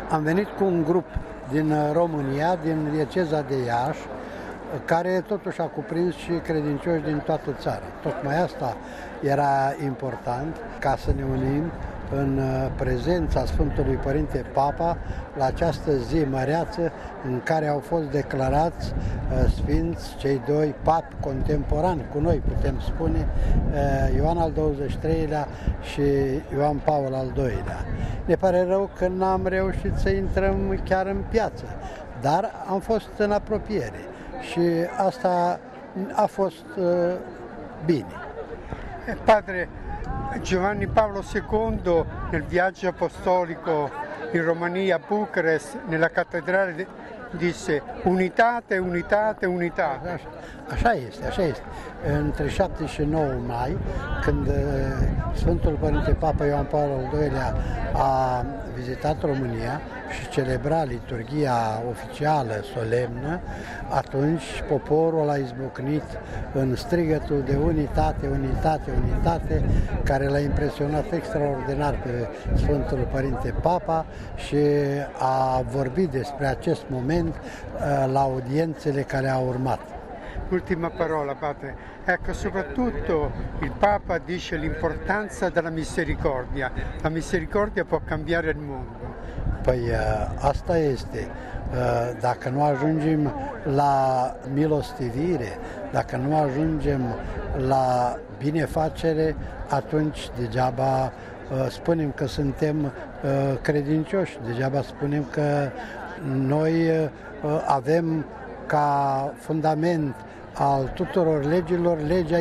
Am venit cu un grup din România, din dieceza de Iași, care totuși a cuprins și credincioși din toată țara. Tocmai asta era important, ca să ne unim în prezența Sfântului Părinte Papa la această zi măreață în care au fost declarați sfinți cei doi papi contemporani cu noi, putem spune, Ioan al XXIII-lea și Ioan Paul al II-lea. Ne pare rău că n-am reușit să intrăm chiar în piață, dar am fost în apropiere și asta a fost bine. Padre, Giovanni Paolo II nel viaggio apostolico in Romania, a Bucarest, nella cattedrale disse unitate, unitate, unitate. Așa este. Între 7 și 9 mai, când Sfântul Părinte Papa Ioan Paul al II-lea a vizitat România și celebra liturghia oficială, solemnă, atunci poporul a izbucnit în strigătul de unitate, unitate, unitate, care l-a impresionat extraordinar pe Sfântul Părinte Papa și a vorbit despre acest moment la audiențele care au urmat. Ultima parola, Padre. Ecco, soprattutto il Papa dice l'importanza della misericordia. La misericordia può cambiare il mondo. Păi asta este. Dacă nu ajungem la milostivire, dacă nu ajungem la binefacere, atunci degeaba spunem că suntem credincioși, degeaba spunem că noi avem ca fundament al tuturor legilor legea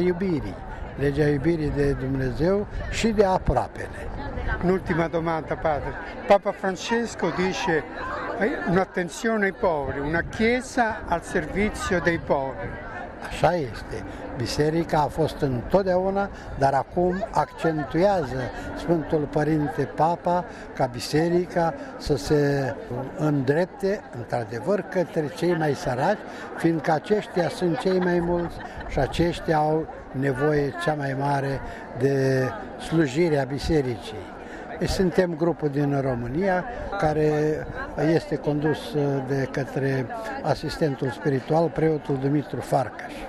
iubirii de Dumnezeu și de aproapele. Un'ultima domanda, Padre. Papa Francesco dice un'attenzione ai poveri, una chiesa al servizio dei poveri. Așa este. Biserica a fost întotdeauna, dar acum accentuează Sfântul Părinte Papa ca biserica să se îndrepte într-adevăr către cei mai săraci, fiindcă aceștia sunt cei mai mulți și aceștia au nevoie cea mai mare de slujirea bisericii. Suntem grupul din România, care este condus de către asistentul spiritual, preotul Dumitru Farcaș.